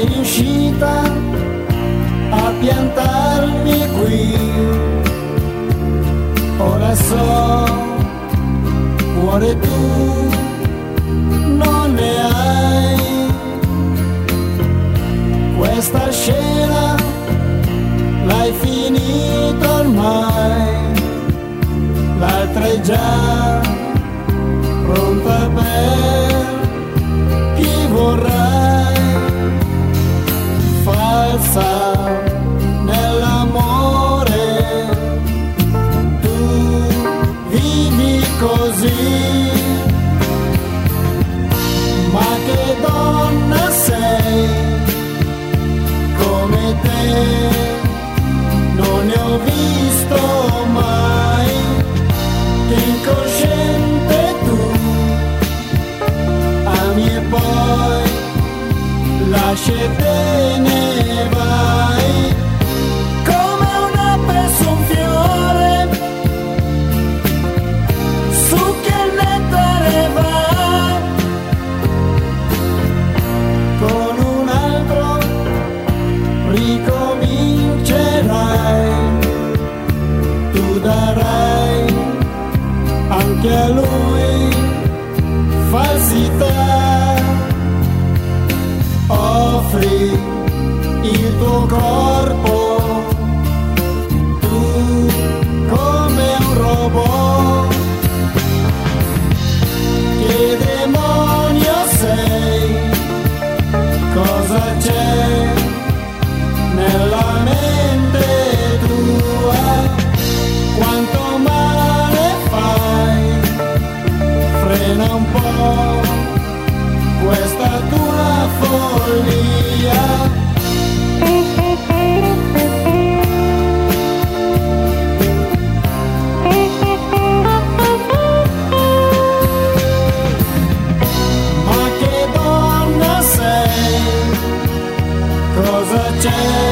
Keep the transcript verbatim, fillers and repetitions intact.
sei riuscita a piantarmi qui. Ora so, cuore, tu non ne hai. Questa scena l'hai finita ormai, l'altra è già pronta per chi vorrai. Falsa nell'amore, tu vivi così. Ma che donna sei, come te non ne ho visto mai. Che incosciente tu ami e poi lasci e te ne vai. Come una perso un fiore su che il nettare va, con un altro ricomincerai. Tu darai anche a lui falsità, offri il tuo corpo, tu come un robot. Che demonio sei, cosa c'è nella mente tua, quanto male fai, frena un po' questa tua follia. Ma che donna sei, cosa c'è